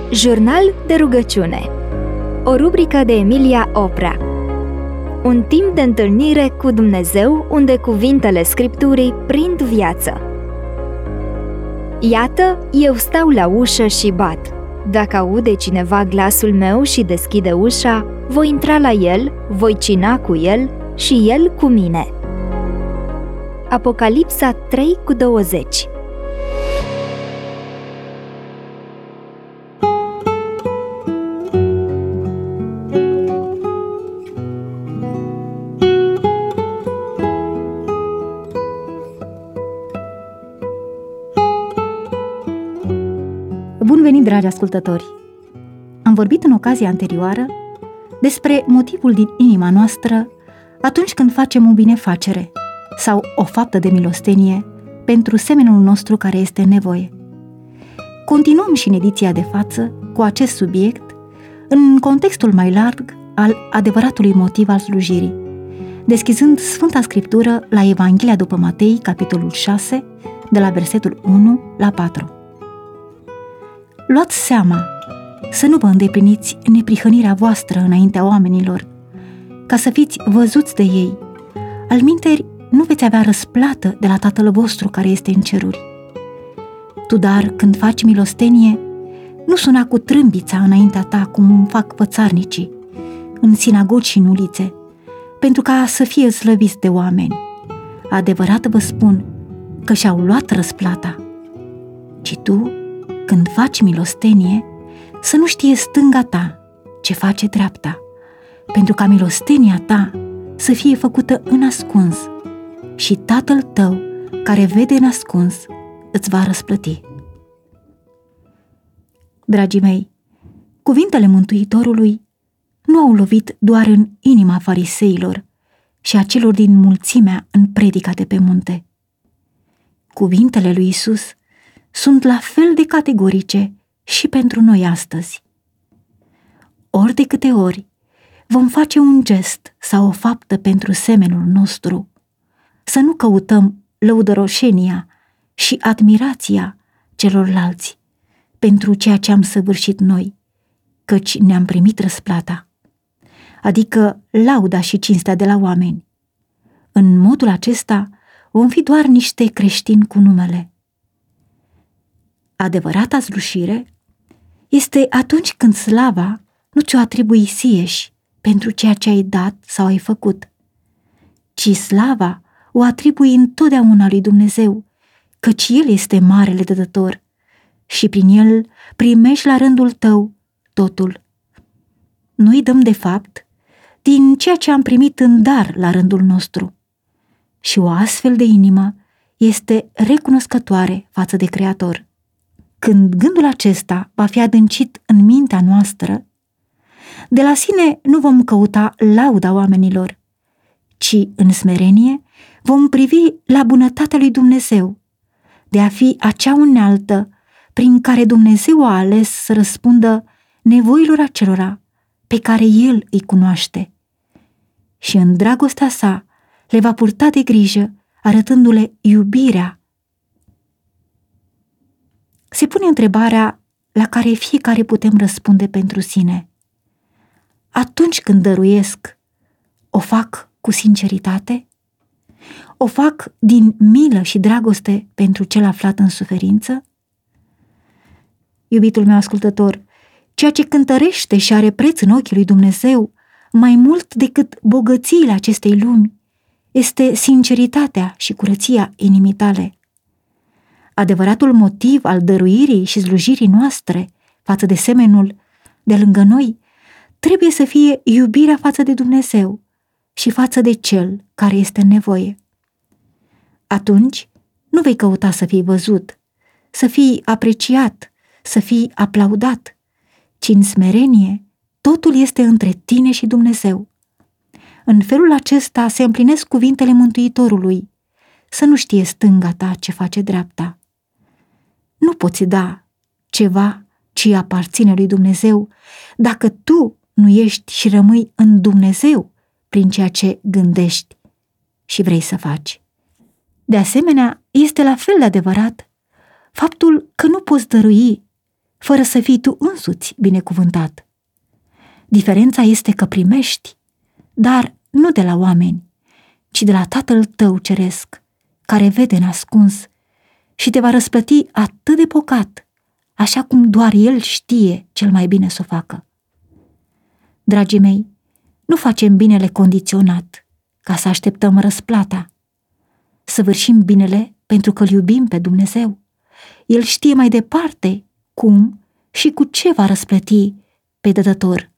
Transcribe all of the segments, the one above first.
Jurnal de rugăciune. O rubrică de Emilia Oprea. Un timp de întâlnire cu Dumnezeu unde cuvintele Scripturii prind viață. Iată, eu stau la ușă și bat. Dacă aude cineva glasul meu și deschide ușa, voi intra la el, voi cina cu el și el cu mine. Apocalipsa 3:20. Bun venit, dragi ascultători! Am vorbit în ocazia anterioară despre motivul din inima noastră atunci când facem o binefacere sau o faptă de milostenie pentru semenul nostru care este în nevoie. Continuăm și în ediția de față cu acest subiect în contextul mai larg al adevăratului motiv al slujirii, deschizând Sfânta Scriptură la Evanghelia după Matei, capitolul 6, de la versetul 1 la 4. Luați seama să nu vă îndepliniți neprihănirea voastră înaintea oamenilor, ca să fiți văzuți de ei. Alminteri, nu veți avea răsplată de la Tatăl vostru care este în ceruri. Tu, dar, când faci milostenie, nu suna cu trâmbița înaintea ta, cum fac fățarnicii, în sinagogi și în ulițe, pentru ca să fie slăviți de oameni. Adevărat vă spun că și-au luat răsplata. Ci tu, când faci milostenie, să nu știe stânga ta ce face dreapta, pentru ca milostenia ta să fie făcută în ascuns și Tatăl tău, care vede în ascuns, îți va răsplăti. Dragii mei, cuvintele Mântuitorului nu au lovit doar în inima fariseilor și a celor din mulțimea în predica de pe munte. Cuvintele lui Iisus sunt la fel de categorice și pentru noi astăzi. Ori de câte ori vom face un gest sau o faptă pentru semenul nostru, să nu căutăm lăudăroșenia și admirația celorlalți pentru ceea ce am săvârșit noi, căci ne-am primit răsplata, adică lauda și cinstea de la oameni. În modul acesta vom fi doar niște creștini cu numele. Adevărata slușire este atunci când slava nu ți-o atribui sieși pentru ceea ce ai dat sau ai făcut, ci slava o atribui întotdeauna lui Dumnezeu, căci El este marele dădător și prin El primești la rândul tău totul. Noi dăm de fapt din ceea ce am primit în dar la rândul nostru și o astfel de inimă este recunoscătoare față de Creator. Când gândul acesta va fi adâncit în mintea noastră, de la sine nu vom căuta lauda oamenilor, ci în smerenie vom privi la bunătatea lui Dumnezeu, de a fi acea unealtă prin care Dumnezeu a ales să răspundă nevoilor acelora pe care El îi cunoaște. Și în dragostea sa le va purta de grijă, arătându-le iubirea. Se pune întrebarea la care fiecare putem răspunde pentru sine. Atunci când dăruiesc, o fac cu sinceritate? O fac din milă și dragoste pentru cel aflat în suferință? Iubitul meu ascultător, ceea ce cântărește și are preț în ochii lui Dumnezeu, mai mult decât bogățiile acestei lumi, este sinceritatea și curăția inimii tale. Adevăratul motiv al dăruirii și slujirii noastre față de semenul de lângă noi trebuie să fie iubirea față de Dumnezeu și față de Cel care este în nevoie. Atunci nu vei căuta să fii văzut, să fii apreciat, să fii aplaudat, ci în smerenie totul este între tine și Dumnezeu. În felul acesta se împlinesc cuvintele Mântuitorului, să nu știe stânga ta ce face dreapta. Nu poți da ceva ce aparține lui Dumnezeu dacă tu nu ești și rămâi în Dumnezeu prin ceea ce gândești și vrei să faci. De asemenea, este la fel de adevărat faptul că nu poți dărui fără să fii tu însuți binecuvântat. Diferența este că primești, dar nu de la oameni, ci de la Tatăl tău ceresc, care vede în ascuns și te va răsplăti atât de bogat, așa cum doar El știe cel mai bine să o facă. Dragii mei, nu facem binele condiționat, ca să așteptăm răsplata. Săvârșim binele pentru că îl iubim pe Dumnezeu. El știe mai departe cum și cu ce va răsplăti pe dădător.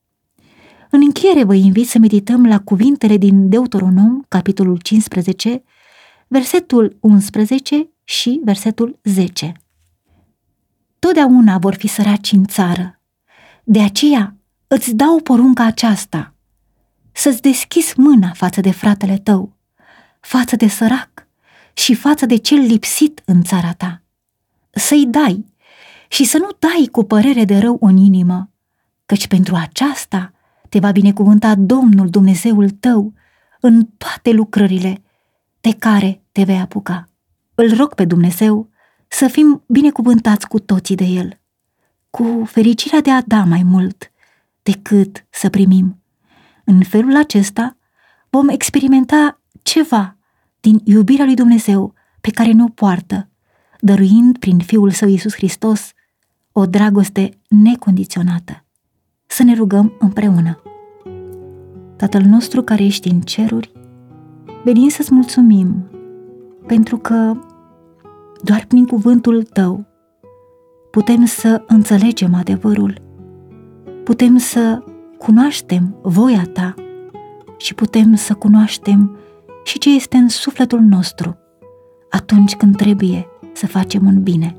În încheiere vă invit să medităm la cuvintele din Deuteronom, capitolul 15, versetul 11 și versetul 10. Totdeauna vor fi săraci în țară, de aceea îți dau porunca aceasta, să-ți deschizi mâna față de fratele tău, față de sărac și față de cel lipsit în țara ta. Să-i dai și să nu dai cu părere de rău în inimă, căci pentru aceasta te va binecuvânta Domnul Dumnezeul tău în toate lucrările de care te vei apuca. Îl rog pe Dumnezeu să fim binecuvântați cu toții de El, cu fericirea de a da mai mult decât să primim. În felul acesta vom experimenta ceva din iubirea lui Dumnezeu pe care ne-o poartă, dăruind prin Fiul Său Iisus Hristos o dragoste necondiționată. Să ne rugăm împreună. Tatăl nostru care ești în ceruri, venim să-ți mulțumim pentru că doar prin cuvântul Tău putem să înțelegem adevărul, putem să cunoaștem voia Ta și putem să cunoaștem și ce este în sufletul nostru atunci când trebuie să facem un bine.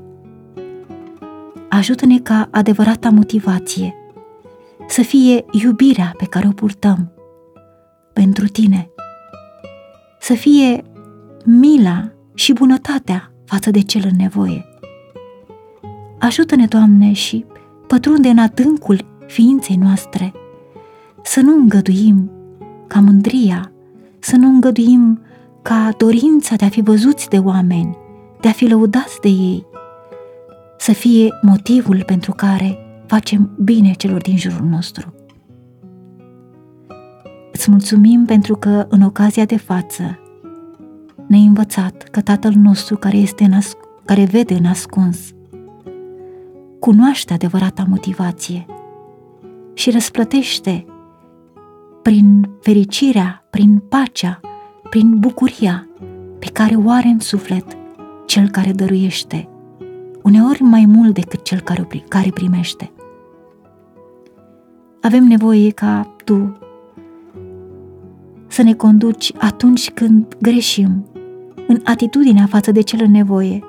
Ajută-ne ca adevărata motivație să fie iubirea pe care o purtăm pentru Tine, să fie mila și bunătatea față de cel în nevoie. Ajută-ne, Doamne, și pătrunde în adâncul ființei noastre să nu îngăduim ca mândria, să nu îngăduim ca dorința de a fi văzuți de oameni, de a fi lăudați de ei, să fie motivul pentru care facem bine celor din jurul nostru. Îți mulțumim pentru că în ocazia de față ne-ai învățat că Tatăl nostru care vede în ascuns cunoaște adevărata motivație și răsplătește prin fericirea, prin pacea, prin bucuria pe care o are în suflet cel care dăruiește, uneori mai mult decât cel care primește. Avem nevoie ca Tu să ne conduci atunci când greșim, în atitudinea față de cel în nevoie,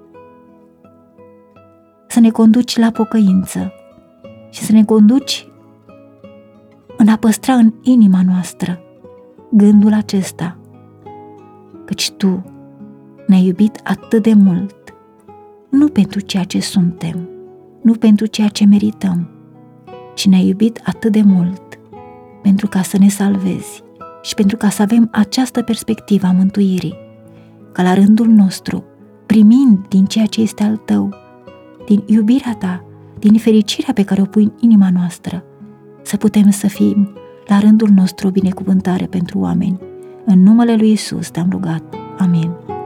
să ne conduci la pocăință și să ne conduci în a păstra în inima noastră gândul acesta, căci Tu ne-ai iubit atât de mult, nu pentru ceea ce suntem, nu pentru ceea ce merităm, ci ne-ai iubit atât de mult pentru ca să ne salvezi și pentru ca să avem această perspectivă a mântuirii, ca la rândul nostru, primind din ceea ce este al Tău, din iubirea Ta, din fericirea pe care o pui în inima noastră, să putem să fim la rândul nostru o binecuvântare pentru oameni. În numele lui Iisus te-am rugat. Amin.